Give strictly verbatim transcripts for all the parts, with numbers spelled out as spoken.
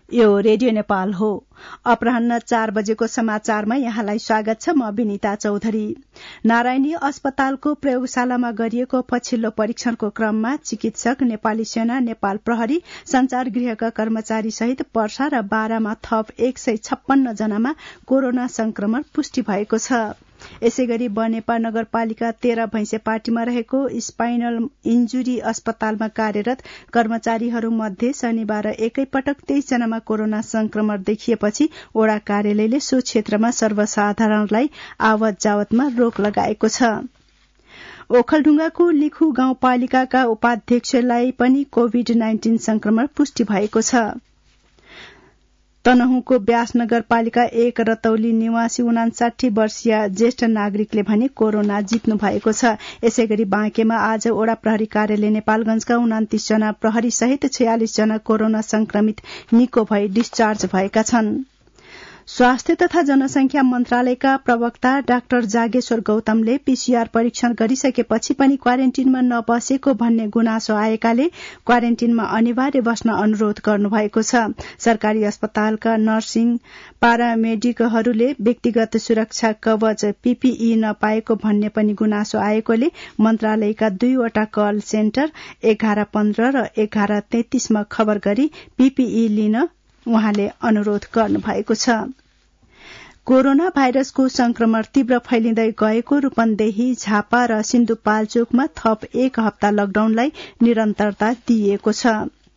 यो रेडियो नेपाल हो। अपराह्न चार बजेको समाचारमा यहाँलाई स्वागत छ। म विनिता चौधरी। नारायणी अस्पतालको प्रयोगशालामा गरिएको पछिल्लो परीक्षणको क्रममा चिकित्सक, नेपाली सेना, नेपाल प्रहरी, संचार गृहका कर्मचारी सहित पर्सा र बारामा थप एक सय छप्पन्न जनामा कोरोना संक्रमण पुष्टि भएको छ। यसै गरी बनेपा नगरपालिका तेह्र भैंसेपाटीमा रहेको स्पाइनल इन्जुरी अस्पतालमा कार्यरत कर्मचारीहरूमध्ये शनिबार एकैपटक तेइस जनामा कोरोना संक्रमण देखिएपछि वडा कार्यालयले सो क्षेत्रमा सर्वसाधारणलाई आवत जावतमा रोक लगाएको छ। ओखलढुंगाको लिखु गाउँपालिकाका उपाध्यक्षलाई पनि कोविड नाइन्टीन संक्रमण पुष्टि भएको छ। तनहुँको व्यास नगरपालिका एक रतौली निवासी उनासाठी वर्षीय ज्येष्ठ नागरिकले भने कोरोना जित्नु भएको छ। यसै गरी बाँकेमा आज वडा प्रहरी कार्यालय नेपालगंजका उनातीस जना प्रहरी सहित छयालिस जना कोरोना संक्रमित निको भई डिस्चार्ज भएका छन्। स्वास्थ्य तथा जनसंख्या मन्त्रालयका प्रवक्ता डाक्टर जागेश्वर गौतमले पीसीआर परीक्षण गरिसकेपछि पनि क्वारेन्टिनमा नबसेको भन्ने गुनासो आएकाले क्वारेन्टिनमा अनिवार्य बस्न अनुरोध गर्नुभएको छ। सरकारी अस्पतालका नर्सिङ पारामेडिकहरूले व्यक्तिगत सुरक्षा कवच पीपीई नपाएको भन्ने पनि गुनासो आएकोले मन्त्रालयका दुईवटा कल सेन्टर एघार पन्ध्र र एघार तैंतिसमा खबर गरी पीपीई लिन उहाँले अनुरोध गर्नुभएको छ। कोरोना भाइरसको संक्रमण तीव्र फैलिँदै गएको रूपन्देही, झापा र सिन्धुपाल्चोकमा थप एक हप्ता लकडाउनलाई निरन्तरता दिइएको छ।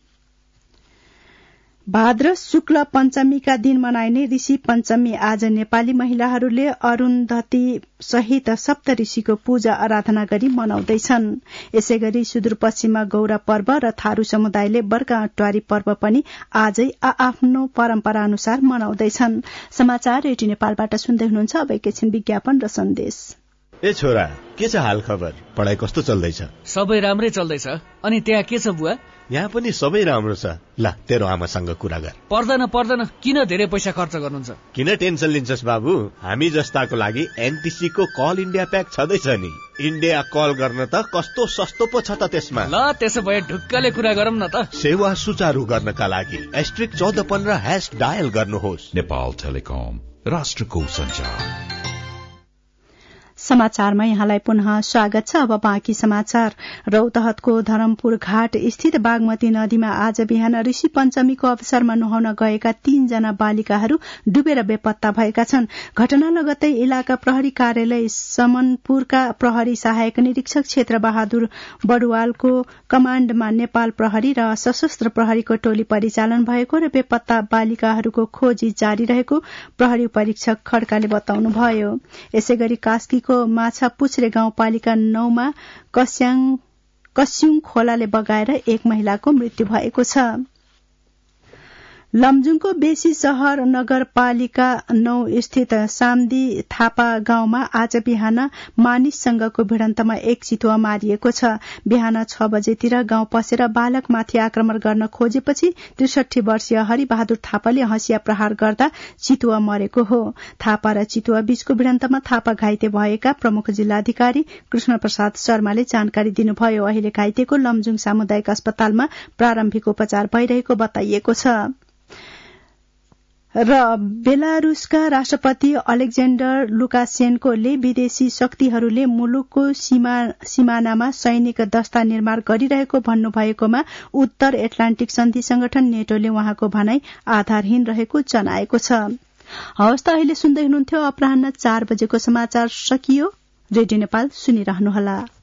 भाद्र शुक्ल पञ्चमीका दिन मनाइने ऋषि पञ्चमी आज नेपाली महिलाहरूले अरून्धती सहित सप्त ऋषिको पूजा आराधना गरी मनाउँदैछन्। यसै गरी सुदूरपश्चिममा गौरा पर्व र थारू समुदायले बर्का अट्वारी पर्व पनि आजै आआफ्नो परम्परा अनुसार मनाउँदैछन्। समाचार रेडियो नेपालबाट सुन्दै हुनुहुन्छ। अब एकैछिन विज्ञापन र सन्देश। ए छोरा, के छ हाल खबर? पढाइ कस्तो चल्दैछ? सबै राम्रै चल्दैछ। अनि त्यहाँ के छ बुवा? यहाँ पनि सबै राम्रो छ। ल तेरो आमासँग कुरा गर। पर्दैन पर्दैन, किन धेरै पैसा खर्च गर्नुहुन्छ? किन टेन्सन लिन्छस् बाबु? हामी जस्ताको लागि एनटीसी को कल इन्डिया प्याक छँदैछ नि। इन्डिया कल गर्न त कस्तो सस्तो पो छ त त्यसमा। ल त्यसो भए ढुक्कले कुरा गरौँ न त। सेवा सुचारू गर्नका लागि एस्ट्रिक चौध पन्ध्र ह्याश डायल गर्नुहोस्। नेपाल टेलिकम, राष्ट्रको सञ्चार। समाचारमा यहाँलाई पुनः स्वागत छ। अब बाँकी समाचार। रौतहतको धरमपुर घाट स्थित बागमती नदीमा आज बिहान ऋषि पञ्चमीको अवसरमा नुहाउन गएका तीनजना बालिकाहरू डुबेर बेपत्ता भएका छन्। घटना लगत्तै इलाका प्रहरी कार्यालय समनपुरका प्रहरी सहायक निरीक्षक क्षेत्र बहादुर बडुवालको कमाण्डमा नेपाल प्रहरी र सशस्त्र प्रहरीको टोली परिचालन भएको र बेपत्ता बालिकाहरूको खोजी जारी रहेको प्रहरी परीक्षक खड्काले बताउनुभयो। यसै गरी कास्कीको माछा पुछरे गाउँपालिका नौमा कस्याङ कस्युङ खोलाले बगाएर एक महिलाको मृत्यु भएको छ। लमजुङको बेसी शहर नगरपालिका नौ स्थित सामदी थापा गाउँमा आज बिहान मानिससँगको भिडन्तमा एक चितुवा मारिएको छ। बिहान छ बजेतिर गाउँ पसेर बालकमाथि आक्रमण गर्न खोजेपछि त्रिसठी वर्षीय हरिबहादुर थापाले हँसिया प्रहार गर्दा चितुवा मरेको हो। थापा र चितुवा बीचको भिडन्तमा थापा घाइते भएका प्रमुख जिल्लाधिकारी कृष्ण प्रसाद शर्माले जानकारी दिनुभयो। अहिले घाइतेको लमजुङ सामुदायिक अस्पतालमा प्रारम्भिक उपचार भइरहेको बताइएको छ। र बेलारूसका राष्ट्रपति अलेक्जेन्डर लुकासेन्कोले विदेशी शक्तिहरूले मुलुकको सीमा सीमानामा सैनिक दस्ता निर्माण गरिरहेको भन्नुभएकोमा उत्तर एटलान्टिक सन्धि संगठन नेटोले उहाँको भनाई आधारहीन रहेको जनाएको छ। हवस् त अहिले सुन्दै हुनुहुन्थ्यो अपराह्न चार बजेको समाचार सकियो। रेडियो नेपाल सुनिरहनुहोला।